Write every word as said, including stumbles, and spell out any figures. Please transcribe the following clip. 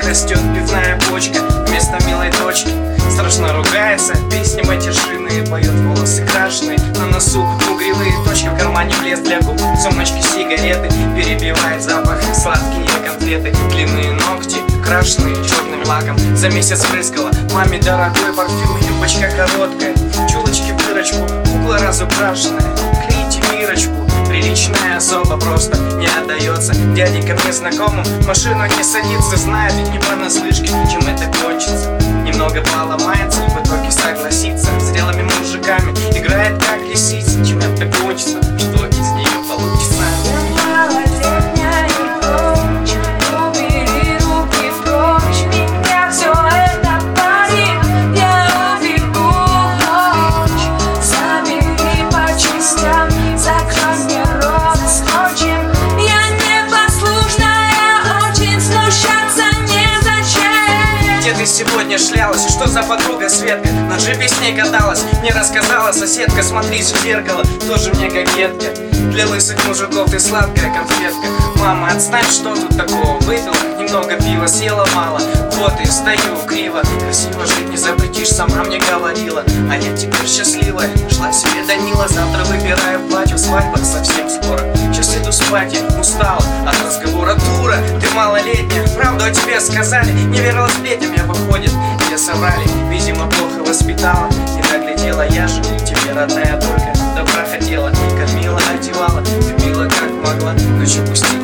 растет пивная бочка вместо милой дочки. Страшно ругается, песни матершинные поет, волосы крашеные, на носу угревые точки, в кармане влез для губ, сумочки сигареты, перебивает запах сладкие конфеты, длинные ногти крашеные черным лаком, за месяц врыскала маме дорогой парфюм, юбочка короткая, чулочки в дырочку, кукла разукрашенная, клейте Мирочку. Приличная особа просто не отдается дяденькам незнакомым, в машину не садится, знает ведь не понаслышке, чем это кончится. Немного поломается и в итоге согласится, зрелыми мужиками играет как лисица. Чем это кончится, что из нее получится? Ты сегодня шлялась, что за подруга Светка? На джипе с ней каталась, мне рассказала соседка. Смотрись в зеркало, тоже мне кокетка. Для лысых мужиков ты сладкая конфетка. Мама, отстань, что тут такого? Выпила немного пива, съела мало, вот и стою криво. Красиво жить не запретишь, сама мне говорила. А я теперь счастливая, нашла себе Данила. Завтра выбираю платье, свадьба совсем скоро. Сейчас иду спать, я устала от разговора. Дура, ты малолетняя, правду о тебе сказали. Не верила сплетням, я выходит, где соврали. Видимо, плохо воспитала, не доглядела. Я же тебе, родная, только добра хотела. Кормила, одевала, любила как могла. Дочь упустила.